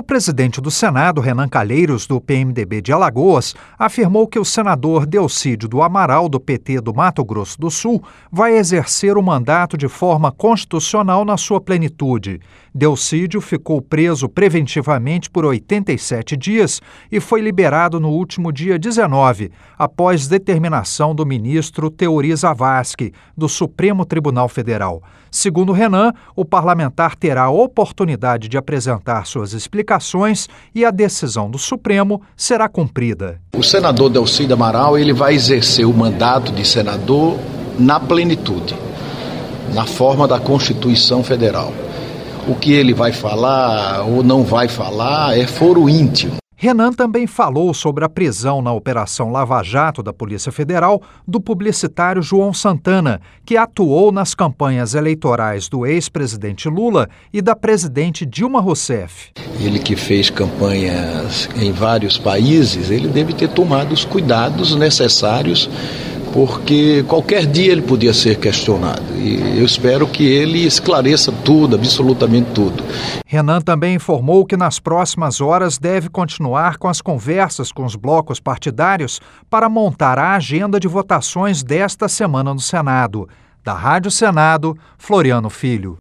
O presidente do Senado, Renan Calheiros, do PMDB de Alagoas, afirmou que o senador Delcídio do Amaral, do PT do Mato Grosso do Sul, vai exercer o mandato de forma constitucional na sua plenitude. Delcídio ficou preso preventivamente por 87 dias e foi liberado no último dia 19, após determinação do ministro Teori Zavascki, do Supremo Tribunal Federal. Segundo Renan, o parlamentar terá a oportunidade de apresentar suas explicações e a decisão do Supremo será cumprida. O senador Delcídio Amaral ele vai exercer o mandato de senador na plenitude, na forma da Constituição Federal. O que ele vai falar ou não vai falar é foro íntimo. Renan também falou sobre a prisão na Operação Lava Jato da Polícia Federal do publicitário João Santana, que atuou nas campanhas eleitorais do ex-presidente Lula e da presidente Dilma Rousseff. Ele que fez campanhas em vários países, ele deve ter tomado os cuidados necessários, porque qualquer dia ele podia ser questionado. E eu espero que ele esclareça tudo, absolutamente tudo. Renan também informou que nas próximas horas deve continuar com as conversas com os blocos partidários para montar a agenda de votações desta semana no Senado. Da Rádio Senado, Floriano Filho.